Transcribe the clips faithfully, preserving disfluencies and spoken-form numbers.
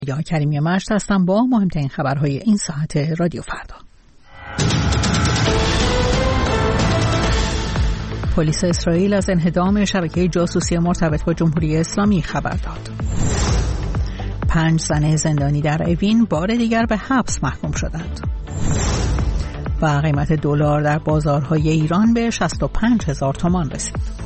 یا کریمی مجد هستم با مهمترین خبرهای این ساعت رادیو فردا. پلیس اسرائیل از انهدام شبکه جاسوسی مرتبط با جمهوری اسلامی خبر داد. پنج زن زندانی در اوین بار دیگر به حبس محکوم شدند. و قیمت دلار در بازارهای ایران به شصت و پنج هزار تومان رسید.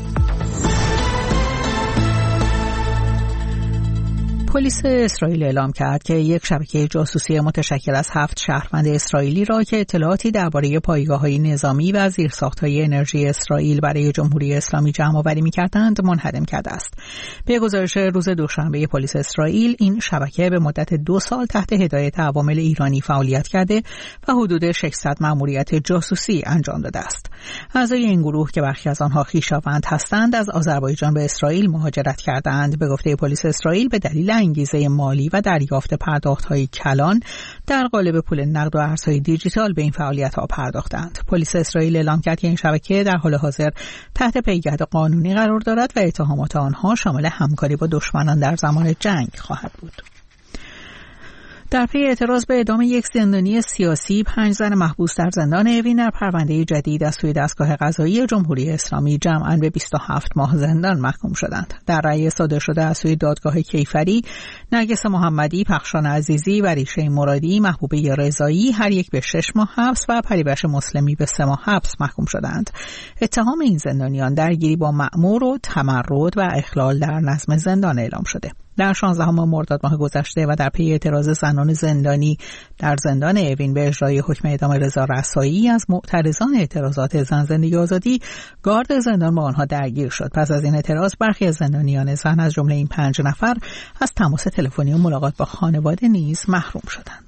پلیس اسرائیل اعلام کرد که یک شبکه جاسوسی متشکل از هفت شهروند اسرائیلی را که اطلاعاتی درباره پایگاه‌های نظامی و زیرساخت‌های انرژی اسرائیل برای جمهوری اسلامی جمع‌آوری می‌کردند منهدم کرده است. به گزارش روز دوشنبه پلیس اسرائیل، این شبکه به مدت دو سال تحت هدایت عوامل ایرانی فعالیت کرده و حدود ششصد مأموریت جاسوسی انجام داده است. اعضای این گروه که برخی از آنها خویشاوند هستند، از آذربایجان به اسرائیل مهاجرت کردند. به گفته پلیس اسرائیل، به دلیل انگیزه مالی و دریافت پرداخت‌های کلان در قالب پول نقد و ارزهای دیجیتال به این فعالیت‌ها پرداختند. پلیس اسرائیل اعلام کرد که این شبکه در حال حاضر تحت پیگرد قانونی قرار دارد و اتهامات آنها شامل همکاری با دشمنان در زمان جنگ خواهد بود. در پی اعتراض به اعدام یک زندانی سیاسی، پنج زن محبوس در زندان اوین در پرونده جدید از سوی دستگاه قضایی جمهوری اسلامی جمعاً به بیست و هفت ماه زندان محکوم شدند. در رأی صادر شده از سوی دادگاه کیفری، نرگس محمدی، پخشان عزیزی و ریشه مرادی، محبوبه رضایی هر یک به شش ماه حبس و پریوش مسلمی به سه ماه حبس محکوم شدند. اتهام این زندانیان درگیری با مأمور و تمرد و اخلال در نظم زندان اعلام شده. در شانزدهم مرداد ماه گذشته و در پی اعتراض زنان زندانی در زندان اوین به اجرای حکم اعدام رضا رسایی از معترضان اعتراضات زن زندگی آزادی، گارد زندان با آنها درگیر شد. پس از این اعتراض، برخی از زندانیان زن از جمله این پنج نفر از تماس تلفنی و ملاقات با خانواده نیز محروم شدند.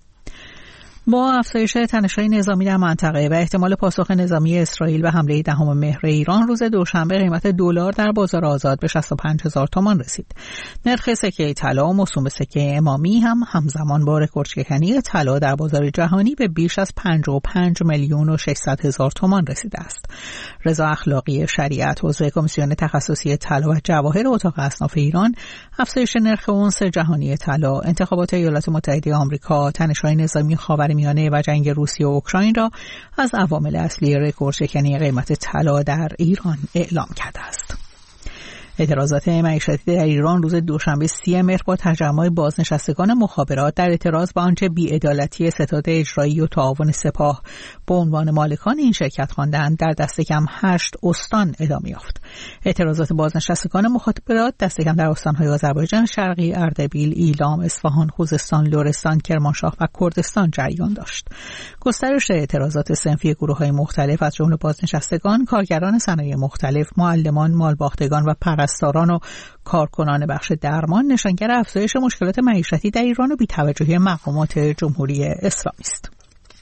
با افزایش تنش‌های نظامی در منطقه و احتمال پاسخ نظامی اسرائیل به حمله دهم مهر ایران، روز دوشنبه قیمت دلار در بازار آزاد به شصت و پنج هزار تومان رسید. نرخ سکه طلا موسوم به سکه امامی هم همزمان با رکوردشکنی طلا در بازار جهانی به بیش از پنجاه و پنج میلیون و ششصد هزار تومان رسیده است. رضا اخلاقی شریعت، عضو کمیسیون تخصصی طلا و جواهر اتاق اصناف ایران، افزایش نرخ اونس جهانی طلا، انتخابات ایالات متحده آمریکا، تنش‌های نظامی خاورمیانه و جنگ روسیه و اوکراین را از عوامل اصلی رکوردشکنی قیمت طلا در ایران اعلام کرده است. اعتراضات معیشتی در ایران روز دوشنبه سی مهر با تجمع بازنشستگان مخابرات در اعتراض به آنچه بی‌عدالتی ستاد اجرایی و تعاون سپاه به عنوان مالکان این شرکت خواندند، در دست کم هشت استان ادامه یافت. اعتراضات بازنشستگان مخابرات دست کم در استان‌های آذربایجان شرقی، اردبیل، ایلام، اصفهان، خوزستان، لرستان، کرمانشاه و کردستان جریان داشت. گسترش اعتراضات صنفی گروه‌های مختلف از جمله بازنشستگان، کارگران صنایع مختلف، معلمان، مالباختگان و پرستاران و کارکنان بخش درمان نشانگر افزایش مشکلات معیشتی در ایران و بی‌توجهی مقامات جمهوری اسلامی است.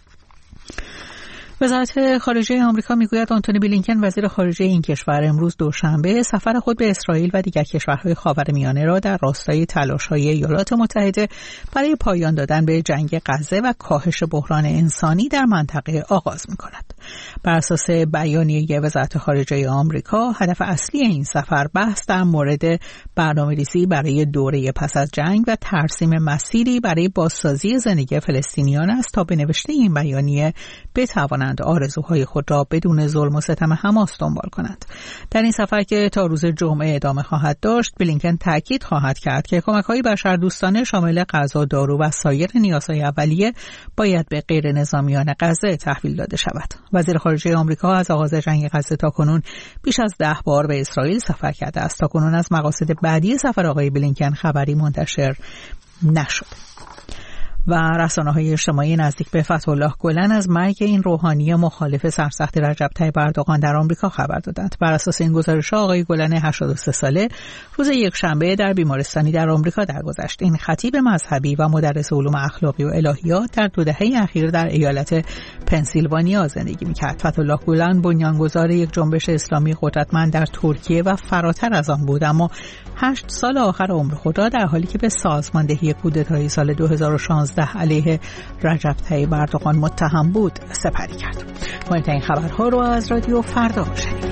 وزارت خارجه آمریکا میگوید آنتونی بلینکن، وزیر خارجه این کشور، امروز دوشنبه سفر خود به اسرائیل و دیگر کشورهای خاورمیانه را در راستای تلاش‌های ایالات متحده برای پایان دادن به جنگ غزه و کاهش بحران انسانی در منطقه آغاز می‌کند. بر اساس بیانیه وزارت خارجه آمریکا، هدف اصلی این سفر بحث در مورد برنامه‌ریزی برای دوره پس از جنگ و ترسیم مسیری برای بازسازی زندگی فلسطینیان است تا به نوشته این بیانیه بتوانند آرزوهای خود را بدون ظلم و ستم حماس دنبال کنند. در این سفر که تا روز جمعه ادامه خواهد داشت، بلینکن تاکید خواهد کرد که کمک‌های بشردوستانه شامل غذا، دارو و سایر نیازهای اولیه باید به غیر نظامیان غزه تحویل داده شود. وزیر خارجه آمریکا از آغاز جنگ غزه تاکنون بیش از ده بار به اسرائیل سفر کرده است. تاکنون از مقاصد بعدی سفر آقای بلینکن خبری منتشر نشد. و رسانه‌های اجتماعی نزدیک به فتح‌الله گلن از مرگ این روحانی مخالف سرسخت رجب طیب اردوغان در آمریکا خبر دادند. بر اساس این گزارش، آقای گلن هشتاد و سه ساله روز یکشنبه در بیمارستانی در آمریکا درگذشت. این خطیب مذهبی و مدرس علوم اخلاقی و الهیات در دو دهه اخیر در ایالت پنسیلوانیا زندگی می‌کرد. فتح‌الله گلن بنیانگذار یک جنبش اسلامی قدرتمند در ترکیه و فراتر از آن بود، اما هشت سال آخر عمر خود را در حالی که به سازماندهی کودتای سال دو هزار و شانزده علیه رجب طیب اردوغان متهم بود سپری کرد. مهمترین خبرها رو از رادیو فردا شنیدید.